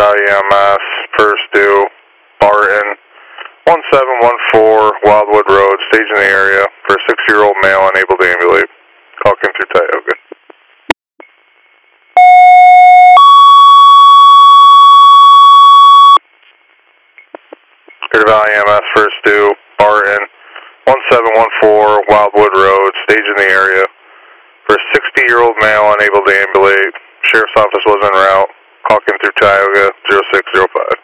Valley EMS, first due, Barton, 1714 Wildwood Road, stage in the area for a 6-year-old male unable to ambulate. Call came through Tioga. Clear Valley EMS, first due, Barton, 1714 Wildwood Road, stage in the area for a 60-year-old male unable to ambulate. Sheriff's office was en route. Call came through Tioga, 0605.